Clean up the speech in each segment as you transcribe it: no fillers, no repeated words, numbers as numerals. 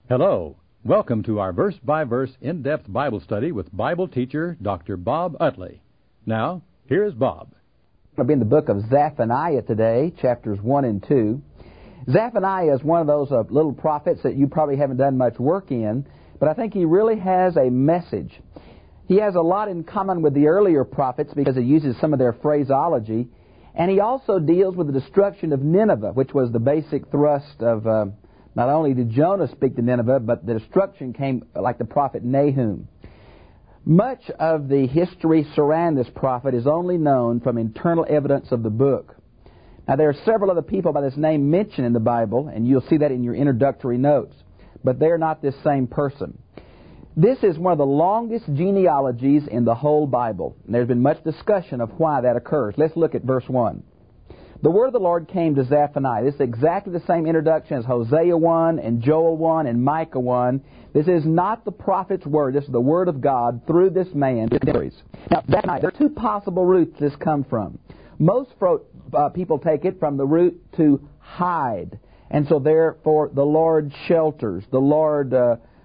Hello. Welcome to our verse-by-verse in-depth Bible study with Bible teacher Dr. Bob Utley. Now, here's Bob. We'll be in the book of Zephaniah today, chapters 1 and 2. Zephaniah is one of those little prophets that you probably haven't done much work in, but I think he really has a message. He has a lot in common with the earlier prophets because he uses some of their phraseology, and he also deals with the destruction of Nineveh, which was the basic thrust of not only did Jonah speak to Nineveh, but the destruction came like the prophet Nahum. Much of the history surrounding this prophet is only known from internal evidence of the book. Now, there are several other people by this name mentioned in the Bible, and you'll see that in your introductory notes, but they're not this same person. This is one of the longest genealogies in the whole Bible, and there's been much discussion of why that occurs. Let's look at verse 1. The word of the Lord came to Zephaniah. This is exactly the same introduction as Hosea 1 and Joel 1 and Micah 1. This is not the prophet's word. This is the word of God through this man. Now, Zephaniah, there are two possible roots this comes from. Most people take it from the root to hide. And so therefore the Lord shelters, the Lord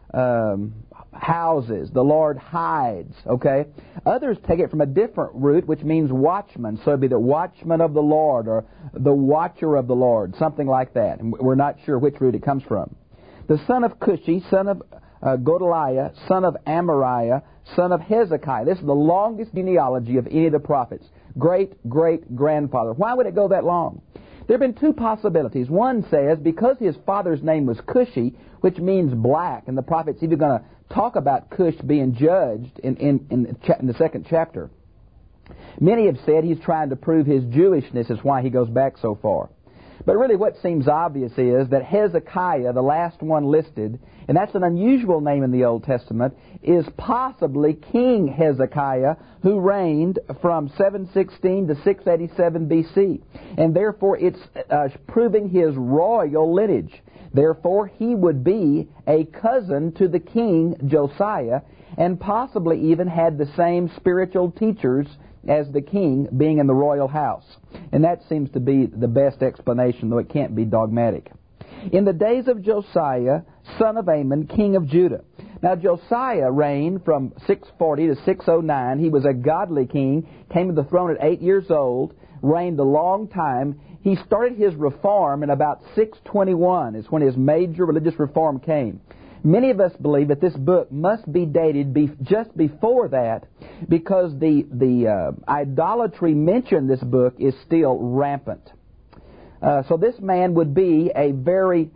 houses, the Lord hides, okay? Others take it from a different root, which means watchman. So it'd be the watchman of the Lord or the watcher of the Lord, something like that. And we're not sure which root it comes from. The son of Cushi, son of Godaliah, son of Amariah, son of Hezekiah. This is the longest genealogy of any of the prophets. Great-great-grandfather. Why would it go that long? There have been two possibilities. One says because his father's name was Cushi, which means black, and the prophet's either going to talk about Cush being judged in the second chapter. Many have said he's trying to prove his Jewishness is why he goes back so far. But really what seems obvious is that Hezekiah, the last one listed, and that's an unusual name in the Old Testament, is possibly King Hezekiah, who reigned from 716 to 687 B.C. And therefore it's proving his royal lineage. Therefore he would be a cousin to the king Josiah, and possibly even had the same spiritual teachers as the king, being in the royal house. And that seems to be the best explanation, though it can't be dogmatic. In the days of Josiah, son of Amon, king of Judah. Now Josiah reigned from 640 to 609. He was a godly king, came to the throne at 8 years old, reigned a long time. He started his reform in about 621 is when his major religious reform came. Many of us believe that this book must be dated just before that because the idolatry mentioned in this book is still rampant. So this man would be a very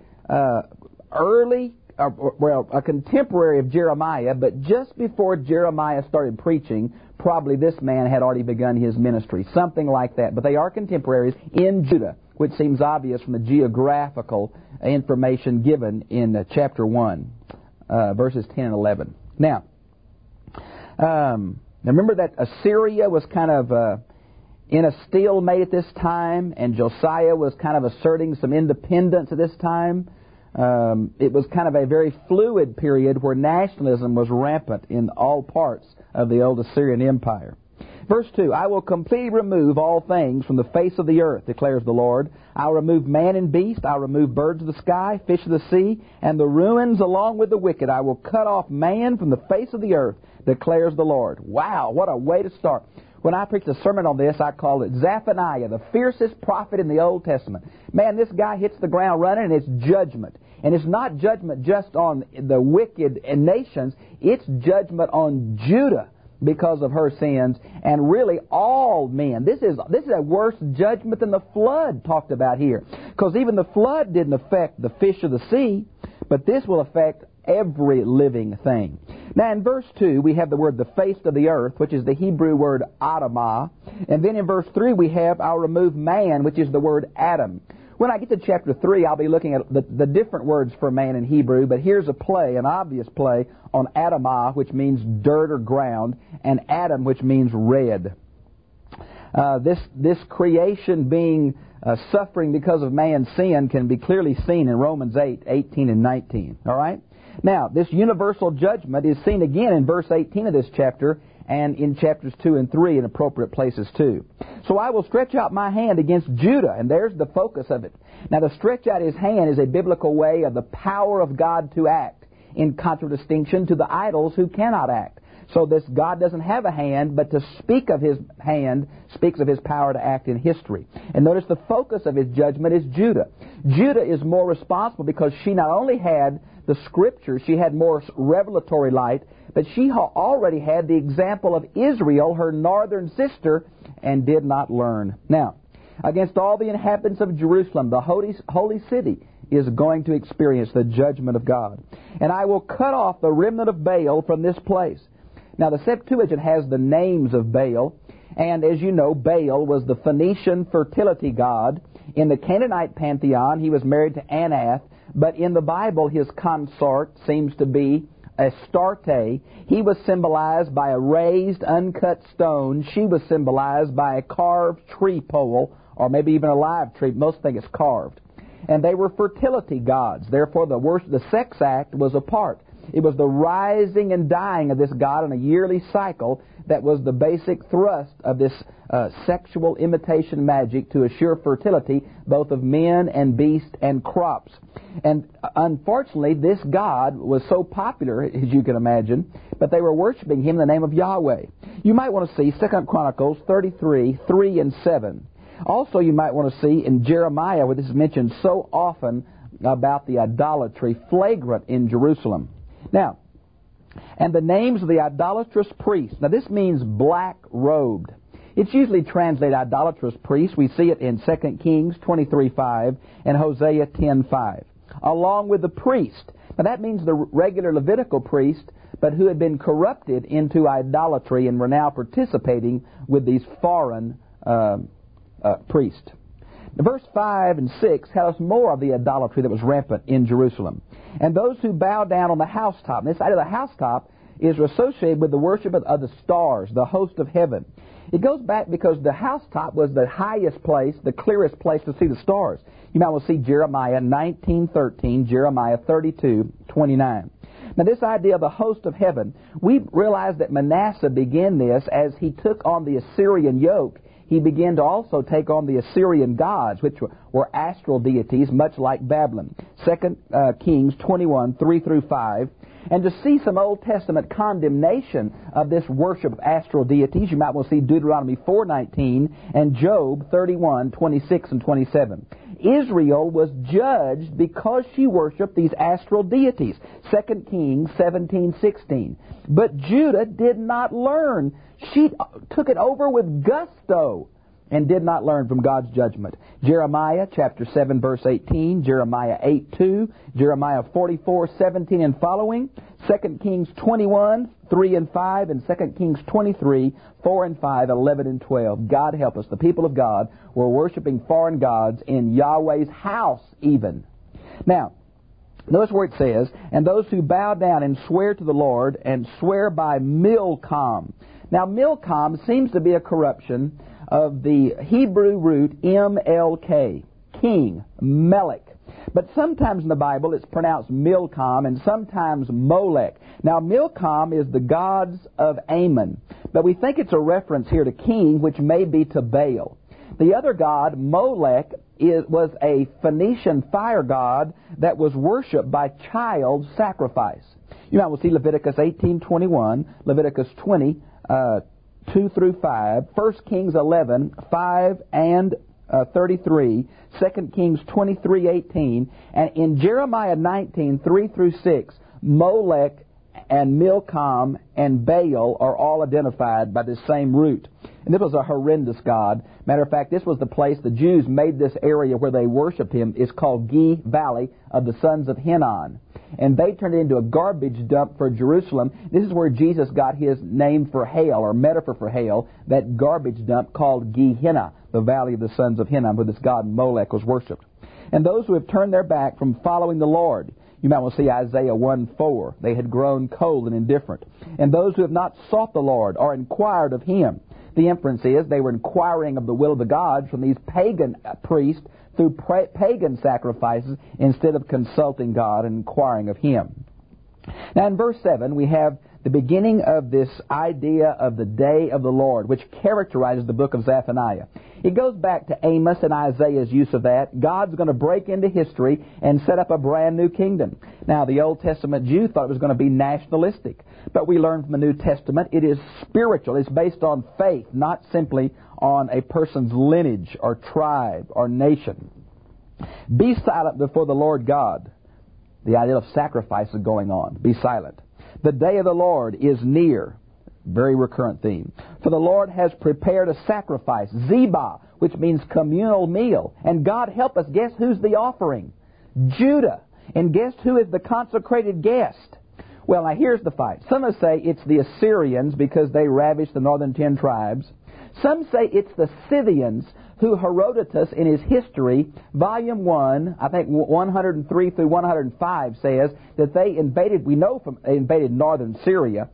early, a contemporary of Jeremiah, but just before Jeremiah started preaching, probably this man had already begun his ministry, something like that. But they are contemporaries in Judah, which seems obvious from the geographical information given in chapter 1, verses 10 and 11. Now, remember that Assyria was kind of in a stalemate at this time, and Josiah was kind of asserting some independence at this time. It was kind of a very fluid period where nationalism was rampant in all parts of the old Assyrian Empire. Verse 2, I will completely remove all things from the face of the earth, declares the Lord. I'll remove man and beast. I'll remove birds of the sky, fish of the sea, and the ruins along with the wicked. I will cut off man from the face of the earth, declares the Lord. Wow, what a way to start. When I preached a sermon on this, I called it Zephaniah, the fiercest prophet in the Old Testament. Man, this guy hits the ground running, and it's judgment. And it's not judgment just on the wicked nations. It's judgment on Judah because of her sins, and really all men. This is a worse judgment than the flood talked about here. Because even the flood didn't affect the fish of the sea, but this will affect every living thing. Now in verse 2 we have the word the face of the earth, which is the Hebrew word Adamah. And then in verse 3 we have I'll remove man, which is the word Adam. When I get to chapter 3, I'll be looking at the different words for man in Hebrew, but here's a play, an obvious play, on Adamah, which means dirt or ground, and Adam, which means red. This creation being suffering because of man's sin can be clearly seen in Romans 8:18 and 19. All right? Now, this universal judgment is seen again in verse 18 of this chapter, and in chapters 2 and 3 in appropriate places too. So I will stretch out my hand against Judah, and there's the focus of it. Now, to stretch out his hand is a biblical way of the power of God to act, in contradistinction to the idols who cannot act. So this God doesn't have a hand, but to speak of his hand speaks of his power to act in history. And notice the focus of his judgment is Judah. Judah is more responsible because she not only had the Scripture, she had more revelatory light, but she already had the example of Israel, her northern sister, and did not learn. Now, against all the inhabitants of Jerusalem, the holy city is going to experience the judgment of God. And I will cut off the remnant of Baal from this place. Now, the Septuagint has the names of Baal, and as you know, Baal was the Phoenician fertility god. In the Canaanite pantheon, he was married to Anath, but in the Bible, his consort seems to be Astarte. He was symbolized by a raised, uncut stone. She was symbolized by a carved tree pole, or maybe even a live tree. Most think it's carved. And they were fertility gods. Therefore, the sex act was a part. It was the rising and dying of this god in a yearly cycle that was the basic thrust of this sexual imitation magic to assure fertility both of men and beasts and crops. And unfortunately, this god was so popular, as you can imagine, but they were worshiping him in the name of Yahweh. You might want to see 2 Chronicles 33, 3 and 7. Also, you might want to see in Jeremiah, where this is mentioned so often about the idolatry flagrant in Jerusalem. Now, and the names of the idolatrous priests. Now, this means black-robed. It's usually translated idolatrous priests. We see it in 2 Kings 23:5 and Hosea 10:5. Along with the priest. Now, that means the regular Levitical priest, but who had been corrupted into idolatry and were now participating with these foreign priests. Verse 5 and 6 tell us more of the idolatry that was rampant in Jerusalem. And those who bow down on the housetop. And this idea of the housetop is associated with the worship of the stars, the host of heaven. It goes back because the housetop was the highest place, the clearest place to see the stars. You might want to see Jeremiah 19:13, Jeremiah 32:29. Now, this idea of the host of heaven, we realize that Manasseh began this as he took on the Assyrian yoke. He began to also take on the Assyrian gods, which were astral deities, much like Babylon. 2 Kings 21, 3 through 5. And to see some Old Testament condemnation of this worship of astral deities, you might want to see Deuteronomy 4:19 and Job 31, 26 and 27. Israel was judged because she worshipped these astral deities. 2 Kings 17:16. But Judah did not learn. She took it over with gusto and did not learn from God's judgment. Jeremiah chapter 7 verse 18, Jeremiah 8:2, Jeremiah 44:17 and following, 2 Kings 21, 3 and 5, and 2 Kings 23, 4 and 5, 11 and 12. God help us. The people of God were worshiping foreign gods in Yahweh's house even. Now, notice where it says, and those who bow down and swear to the Lord and swear by Milcom. Now, Milcom seems to be a corruption of the Hebrew root MLK, king, Melech. But sometimes in the Bible it's pronounced Milcom and sometimes Molech. Now, Milcom is the gods of Ammon, but we think it's a reference here to king, which may be to Baal. The other god, Molech, was a Phoenician fire god that was worshipped by child sacrifice. You might see Leviticus 18:21, Leviticus 20, 2 through 5, 1 Kings 11, 5 and 33, 2 Kings 23:18, and in Jeremiah 19, 3 through 6, Molech and Milcom and Baal are all identified by the same root. And this was a horrendous god. Matter of fact, this was the place the Jews made this area where they worshipped him. It's called Gih Valley of the sons of Hinnon. And they turned it into a garbage dump for Jerusalem. This is where Jesus got his name for hell, or metaphor for hell, that garbage dump called Gehenna, the valley of the sons of Hinnon, where this god Molech was worshipped. And those who have turned their back from following the Lord, you might want to see Isaiah 1:4. They had grown cold and indifferent. And those who have not sought the Lord or inquired of him. The inference is they were inquiring of the will of the gods from these pagan priests through pagan sacrifices instead of consulting God and inquiring of him. Now in verse 7 we have the beginning of this idea of the day of the Lord, which characterizes the book of Zephaniah. It goes back to Amos and Isaiah's use of that. God's going to break into history and set up a brand new kingdom. Now, the Old Testament Jew thought it was going to be nationalistic, but we learn from the New Testament it is spiritual. It's based on faith, not simply on a person's lineage or tribe or nation. Be silent before the Lord God. The idea of sacrifice is going on. Be silent. The day of the Lord is near. Very recurrent theme. For the Lord has prepared a sacrifice, Zebah, which means communal meal. And God help us, guess who's the offering? Judah. And guess who is the consecrated guest? Well, now here's the fight. Some will say it's the Assyrians because they ravished the northern 10 tribes. Some say it's the Scythians who Herodotus in his history, volume 1, I think 103 through 105 says that they invaded, we know from they invaded northern Assyria,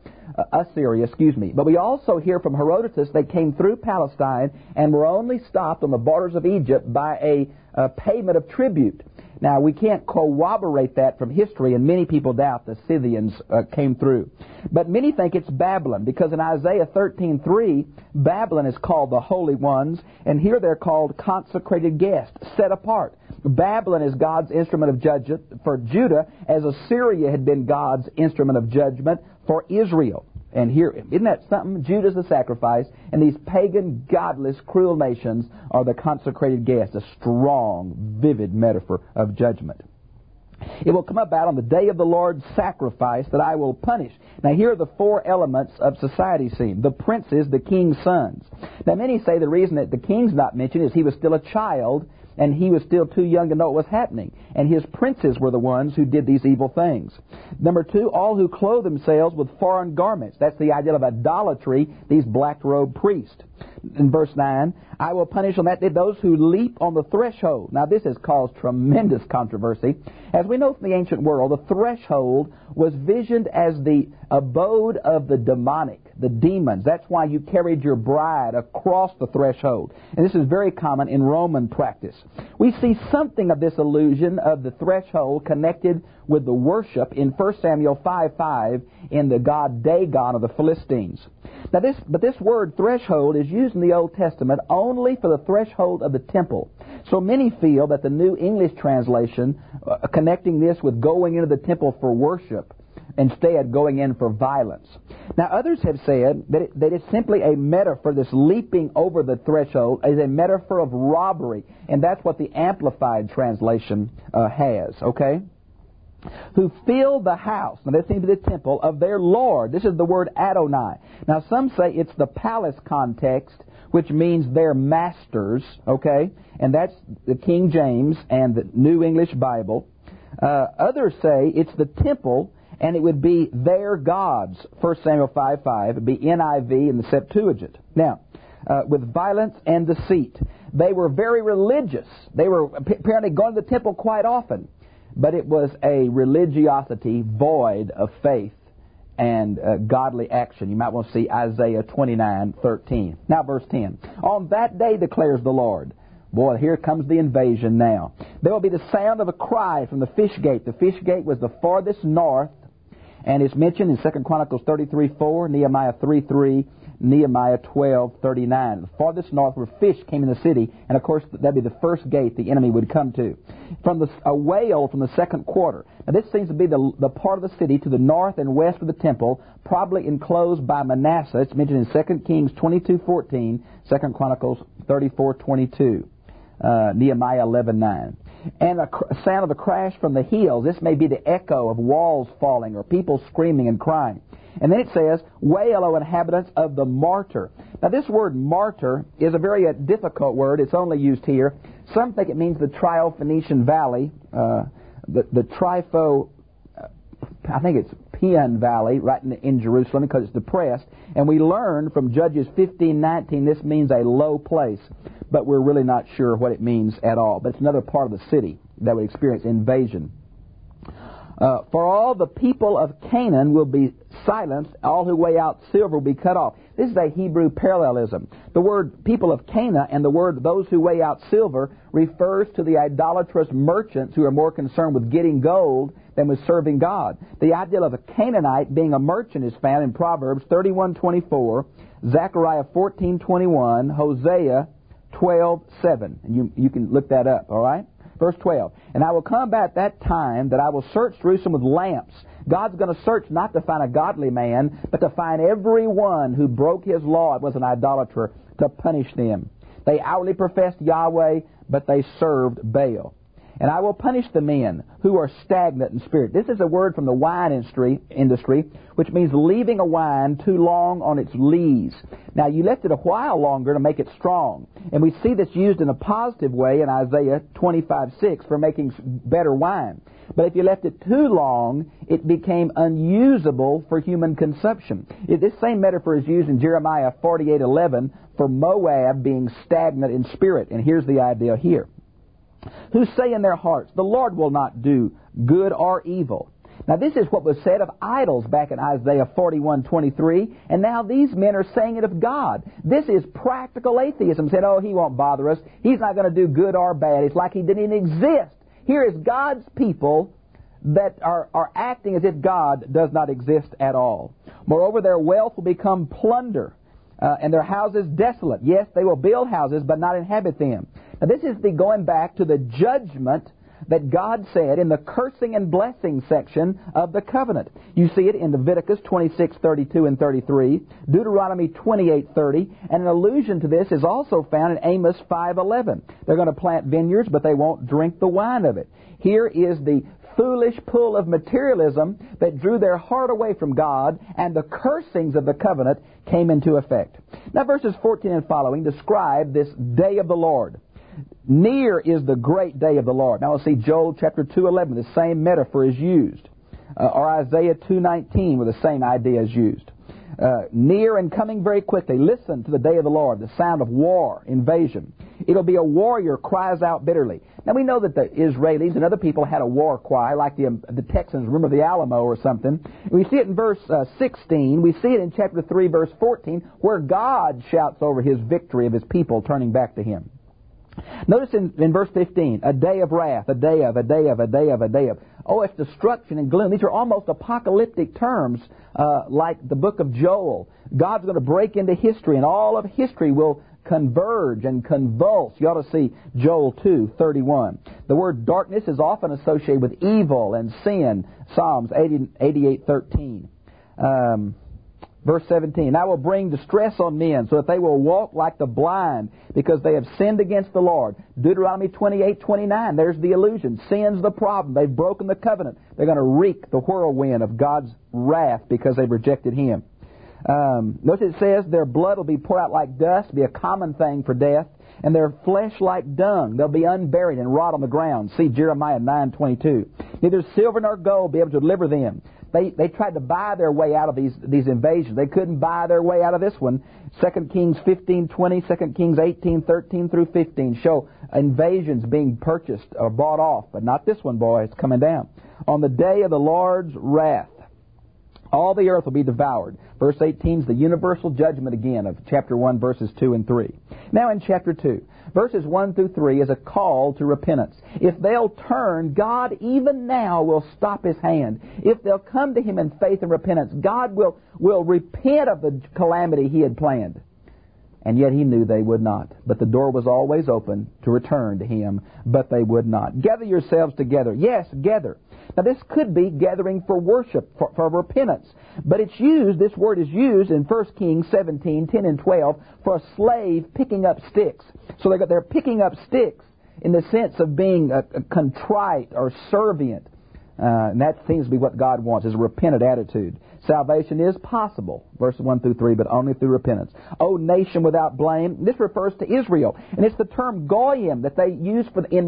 but we also hear from Herodotus they came through Palestine and were only stopped on the borders of Egypt by a payment of tribute. Now, we can't corroborate that from history, and many people doubt the Scythians came through. But many think it's Babylon, because in Isaiah 13:3, Babylon is called the Holy Ones, and here they're called consecrated guests, set apart. Babylon is God's instrument of judgment for Judah, as Assyria had been God's instrument of judgment for Israel. And here, isn't that something? Judah's the sacrifice, and these pagan, godless, cruel nations are the consecrated guests, a strong, vivid metaphor of judgment. It will come about on the day of the Lord's sacrifice that I will punish. Now, here are the 4 elements of society seen. The princes, the king's sons. Now, many say the reason that the king's not mentioned is he was still a child, and he was still too young to know what was happening. And his princes were the ones who did these evil things. Number 2, all who clothe themselves with foreign garments. That's the idea of idolatry, these black-robed priests. In verse 9, I will punish on that day those who leap on the threshold. Now, this has caused tremendous controversy. As we know from the ancient world, the threshold was visioned as the abode of the demonic, the demons. That's why you carried your bride across the threshold. And this is very common in Roman practice. We see something of this illusion of the threshold connected with the worship in 1 Samuel 5:5 in the god Dagon of the Philistines. Now, this word threshold is used in the Old Testament only for the threshold of the temple. So many feel that the New English translation, connecting this with going into the temple for worship, instead going in for violence. Now, others have said that it's simply a metaphor, this leaping over the threshold is a metaphor of robbery, and that's what the Amplified translation has, okay? Who fill the house, now this seems to be the temple, of their Lord. This is the word Adonai. Now, some say it's the palace context, which means their masters, okay? And that's the King James and the New English Bible. Others say it's the temple, and it would be their gods, 1 Samuel 5:5. It would be NIV in the Septuagint. Now, with violence and deceit. They were very religious. They were apparently going to the temple quite often. But it was a religiosity void of faith and godly action. You might want to see Isaiah 29:13. Now, verse 10. On that day declares the Lord. Boy, here comes the invasion now. There will be the sound of a cry from the fish gate. The fish gate was the farthest north, and it's mentioned in 2 Chronicles 33:4, Nehemiah 3:3, Nehemiah 12:39. The farthest north where fish came in the city, and of course that'd be the first gate the enemy would come to. A wail from the second quarter. Now this seems to be the part of the city to the north and west of the temple, probably enclosed by Manasseh. It's mentioned in 2 Kings 22:14, 2 Chronicles 34:22, Nehemiah 11:9. And a sound of a crash from the hills. This may be the echo of walls falling or people screaming and crying. And then it says, wail, O inhabitants of the martyr. Now this word martyr is a very difficult word. It's only used here. Some think it means the Triophoenician Valley, the Trifo, I think it's Pian Valley, right in Jerusalem, because it's depressed. And we learn from Judges 15:19 this means a low place. But we're really not sure what it means at all. But it's another part of the city that would experience invasion. For all the people of Canaan will be silenced, all who weigh out silver will be cut off. This is a Hebrew parallelism. The word people of Canaan and the word those who weigh out silver refers to the idolatrous merchants who are more concerned with getting gold than with serving God. The idea of a Canaanite being a merchant is found in Proverbs 31:24, Zechariah 14:21, Hosea 12:7. And you can look that up, all right? Verse 12. And I will come back at that time that I will search Jerusalem with lamps. God's going to search not to find a godly man, but to find everyone who broke His law and was an idolater, to punish them. They outwardly professed Yahweh, but they served Baal. And I will punish the men who are stagnant in spirit. This is a word from the wine industry, which means leaving a wine too long on its lees. Now, you left it a while longer to make it strong. And we see this used in a positive way in Isaiah 25:6 for making better wine. But if you left it too long, it became unusable for human consumption. This same metaphor is used in Jeremiah 48:11 for Moab being stagnant in spirit. And here's the idea here. Who say in their hearts, the Lord will not do good or evil. Now this is what was said of idols back in Isaiah 41:23, and now these men are saying it of God. This is practical atheism. Said, oh, He won't bother us. He's not going to do good or bad. It's like He didn't even exist. Here is God's people that are acting as if God does not exist at all. Moreover, their wealth will become plunder, and their houses desolate. Yes, they will build houses, but not inhabit them. Now, this is the going back to the judgment that God said in the cursing and blessing section of the covenant. You see it in Leviticus 26:32 and 33, Deuteronomy 28:30, and an allusion to this is also found in Amos 5:11. They're going to plant vineyards, but they won't drink the wine of it. Here is the foolish pull of materialism that drew their heart away from God, and the cursings of the covenant came into effect. Now, verses 14 and following describe this day of the Lord. Near is the great day of the Lord. Now we'll see Joel chapter 2:11. The same metaphor is used. Or Isaiah 2:19, where the same idea is used. Near and coming very quickly. Listen to the day of the Lord, the sound of war, invasion. It'll be a warrior cries out bitterly. Now we know that the Israelis and other people had a war cry, like the Texans, remember the Alamo or something. We see it in verse 16. We see it in chapter 3, verse 14, where God shouts over His victory of His people turning back to Him. Notice in verse 15, a day of wrath, a day of. Oh, it's destruction and gloom. These are almost apocalyptic terms, like the book of Joel. God's going to break into history, and all of history will converge and convulse. You ought to see Joel 2:31. The word darkness is often associated with evil and sin. Psalms 88:13. Verse 17, I will bring distress on men so that they will walk like the blind because they have sinned against the Lord. Deuteronomy 28:29, there's the illusion. Sin's the problem. They've broken the covenant. They're going to wreak the whirlwind of God's wrath because they've rejected Him. Notice it says their blood will be poured out like dust, be a common thing for death, and their flesh like dung. They'll be unburied and rot on the ground. See Jeremiah 9:22. Neither silver nor gold be able to deliver them. They tried to buy their way out of these invasions. They couldn't buy their way out of this one. 2 Kings 15:20, 2 Kings 18:13 through 15 show invasions being purchased or bought off. But not this one, boy. It's coming down. On the day of the Lord's wrath, all the earth will be devoured. Verse 18 is the universal judgment again of chapter 1, verses 2 and 3. Now in chapter 2, verses 1 through 3 is a call to repentance. If they'll turn, God even now will stop His hand. If they'll come to Him in faith and repentance, God will repent of the calamity He had planned. And yet He knew they would not. But the door was always open to return to Him, but they would not. Gather yourselves together. Yes, gather. Now this could be gathering for worship, for repentance. But it's used, this word is used in 1 Kings 17:10 and 12 for a slave picking up sticks. So they're picking up sticks in the sense of being a contrite or servient. And that seems to be what God wants, is a repentant attitude. Salvation is possible, verses 1 through 3, but only through repentance. O nation without blame, this refers to Israel. And it's the term goyim that they use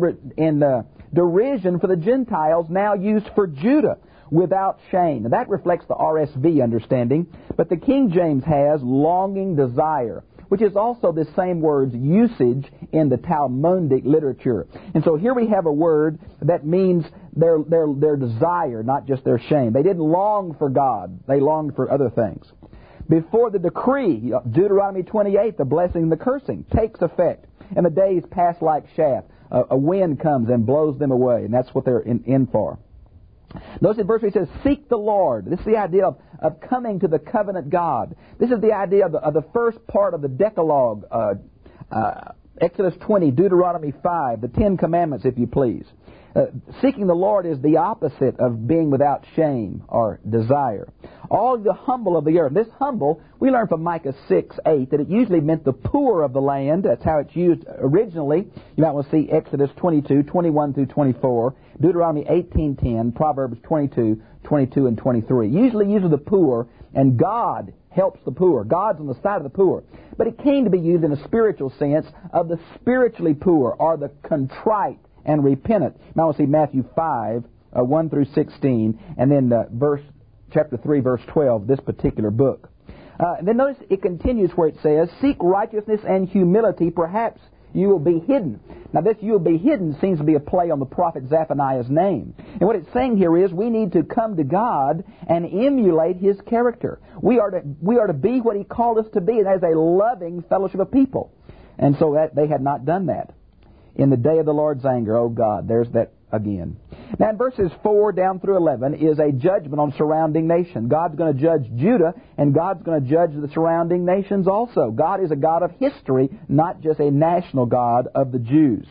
in derision for the Gentiles, now used for Judah, without shame. Now that reflects the RSV understanding, but the King James has longing desire, which is also the same word's usage in the Talmudic literature. And so here we have a word that means their desire, not just their shame. They didn't long for God. They longed for other things. Before the decree, Deuteronomy 28, the blessing and the cursing, takes effect, and the days pass like chaff. A wind comes and blows them away, and that's what they're in for. Notice in verse 3 it says, seek the Lord. This is the idea of coming to the covenant God. This is the idea of the first part of the Decalogue, Exodus 20, Deuteronomy 5, the Ten Commandments, if you please. Seeking the Lord is the opposite of being without shame or desire. All the humble of the earth. This humble, we learn from Micah 6:8 that it usually meant the poor of the land. That's how it's used originally. You might want to see Exodus 22, 21 through 24, Deuteronomy 18:10, Proverbs 22, 22 and 23. Usually uses the poor, and God helps the poor. God's on the side of the poor. But it came to be used in a spiritual sense of the spiritually poor or the contrite and repentant. Now we'll see Matthew 5, 1 through 16, and then chapter 3, verse 12, this particular book. And then notice it continues where it says, seek righteousness and humility, perhaps you will be hidden. Now this you will be hidden seems to be a play on the prophet Zephaniah's name. And what it's saying here is we need to come to God and emulate His character. We are to be what He called us to be, and that is a loving fellowship of people. And so that they had not done that. In the day of the Lord's anger, oh God, there's that again. Now in verses 4 down through 11 is a judgment on surrounding nations. God's going to judge Judah, and God's going to judge the surrounding nations also. God is a God of history, not just a national God of the Jews.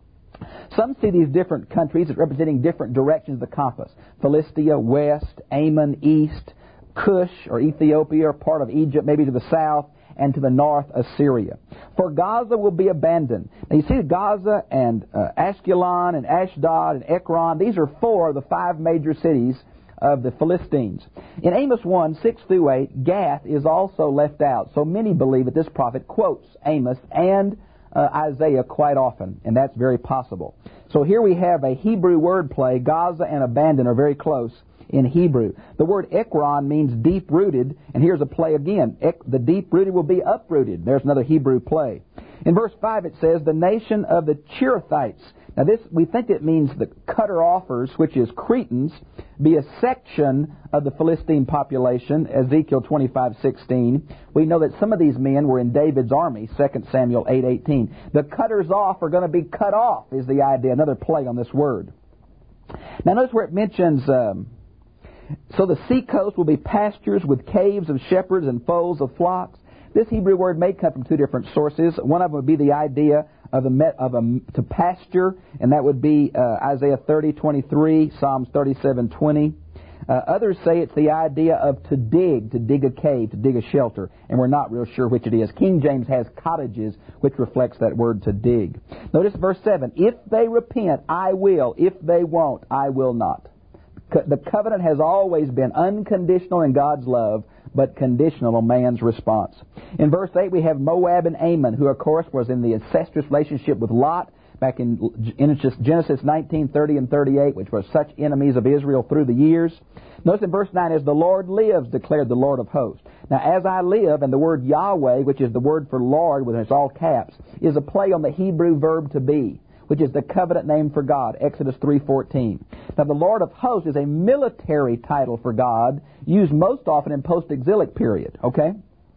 Some see these different countries as representing different directions of the compass. Philistia, west, Ammon, east, Cush, or Ethiopia, or part of Egypt, maybe to the south, and to the north, Assyria. For Gaza will be abandoned. Now you see Gaza and Ashkelon and Ashdod and Ekron. These are 4 of the 5 major cities of the Philistines. In Amos 1, 6 through 8, Gath is also left out. So many believe that this prophet quotes Amos and Isaiah quite often, and that's very possible. So here we have a Hebrew wordplay. Gaza and abandon are very close in Hebrew. The word Ekron means deep-rooted, and here's a play again. The deep-rooted will be uprooted. There's another Hebrew play. In verse 5 it says, the nation of the Cherethites. Now this, we think it means the cutter-offers, which is Cretans, be a section of the Philistine population, Ezekiel 25:16. We know that some of these men were in David's army, 2 Samuel 8:18. The cutters off are going to be cut off, is the idea. Another play on this word. Now notice where it mentions... So the sea coast will be pastures with caves of shepherds and folds of flocks. This Hebrew word may come from 2 different sources. One of them would be the idea of to pasture, and that would be Isaiah 30:23, Psalms 37:20. Others say it's the idea of to dig a cave, to dig a shelter, and we're not real sure which it is. King James has cottages, which reflects that word to dig. Notice verse 7, if they repent, I will. If they won't, I will not. The covenant has always been unconditional in God's love, but conditional in man's response. In verse 8 we have Moab and Ammon, who of course was in the incestuous relationship with Lot back in Genesis 19:30 and 38, which were such enemies of Israel through the years. Notice in verse 9, as the Lord lives, declared the Lord of hosts. Now as I live, and the word Yahweh, which is the word for Lord, with it's all caps, is a play on the Hebrew verb to be, which is the covenant name for God, Exodus 3:14. Now the Lord of hosts is a military title for God, used most often in post-exilic period, okay?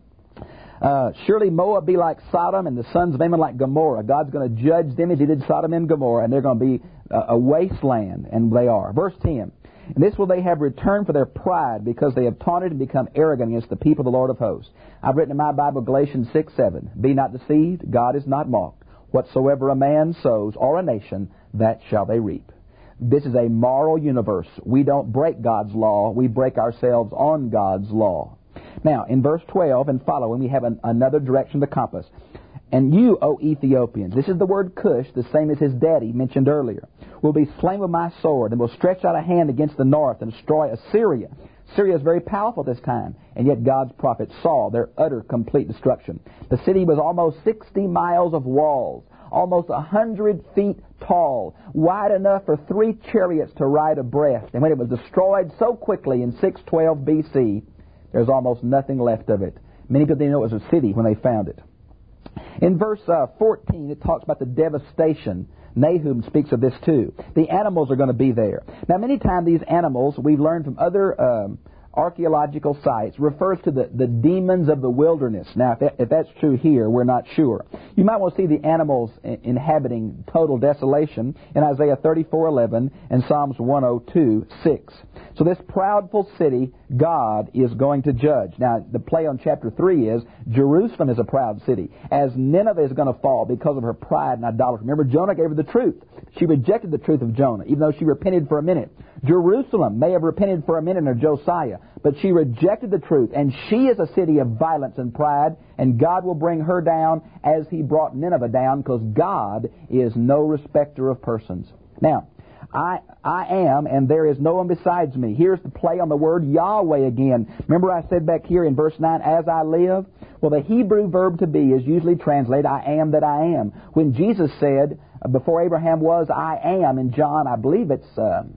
Surely Moab be like Sodom, and the sons of Ammon like Gomorrah. God's going to judge them as He did Sodom and Gomorrah, and they're going to be a wasteland, and they are. Verse 10, and this will they have returned for their pride, because they have taunted and become arrogant against the people of the Lord of hosts. I've written in my Bible Galatians 6:7, be not deceived, God is not mocked. Whatsoever a man sows, or a nation, that shall they reap. This is a moral universe. We don't break God's law. We break ourselves on God's law. Now, in verse 12 and following, we have another direction of the compass. And you, O Ethiopians, this is the word Cush, the same as his daddy mentioned earlier, will be slain with my sword, and will stretch out a hand against the north and destroy Assyria. Syria is very powerful at this time, and yet God's prophet saw their utter, complete destruction. The city was almost 60 miles of walls, almost 100 feet tall, wide enough for 3 chariots to ride abreast. And when it was destroyed so quickly in 612 B.C., there's almost nothing left of it. Many people didn't know it was a city when they found it. In verse 14, it talks about the devastation. Nahum speaks of this too. The animals are going to be there. Now, many times these animals, we've learned from other archaeological sites refers to the demons of the wilderness. Now, if that's true here, we're not sure. You might want to see the animals inhabiting total desolation in Isaiah 34:11 and Psalms 102:6. So this proudful city, God is going to judge. Now, the play on chapter 3 is Jerusalem is a proud city, as Nineveh is going to fall because of her pride and idolatry. Remember, Jonah gave her the truth. She rejected the truth of Jonah, even though she repented for a minute. Jerusalem may have repented for a minute under Josiah, but she rejected the truth, and she is a city of violence and pride, and God will bring her down as He brought Nineveh down, because God is no respecter of persons. Now, I am, and there is no one besides me. Here's the play on the word Yahweh again. Remember I said back here in verse 9, as I live? Well, the Hebrew verb to be is usually translated, I am that I am. When Jesus said, before Abraham was, I am, in John, I believe it's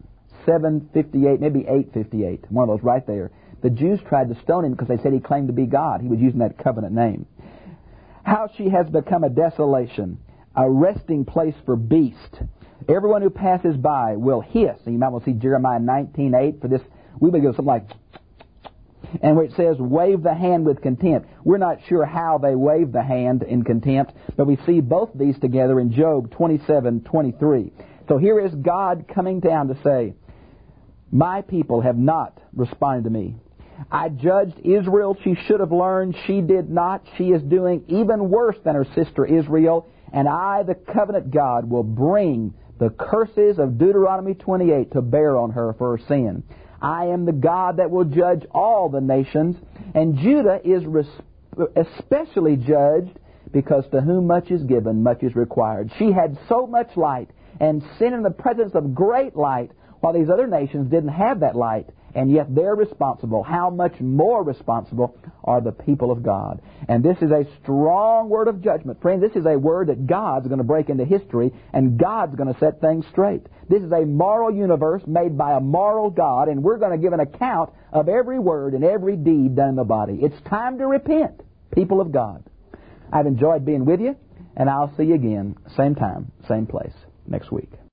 7:58, maybe 8:58, one of those right there. The Jews tried to stone him because they said he claimed to be God. He was using that covenant name. How she has become a desolation, a resting place for beasts. Everyone who passes by will hiss. And you might want to see Jeremiah 19:8 for this. We would go something like, and where it says, wave the hand with contempt. We're not sure how they wave the hand in contempt, but we see both these together in Job 27:23. So here is God coming down to say, my people have not responded to me. I judged Israel. She should have learned. She did not. She is doing even worse than her sister Israel. And I, the covenant God, will bring the curses of Deuteronomy 28 to bear on her for her sin. I am the God that will judge all the nations. And Judah is especially judged because to whom much is given, much is required. She had so much light and sin in the presence of great light, while these other nations didn't have that light, and yet they're responsible. How much more responsible are the people of God? And this is a strong word of judgment. Friends, this is a word that God's going to break into history, and God's going to set things straight. This is a moral universe made by a moral God, and we're going to give an account of every word and every deed done in the body. It's time to repent, people of God. I've enjoyed being with you, and I'll see you again, same time, same place, next week.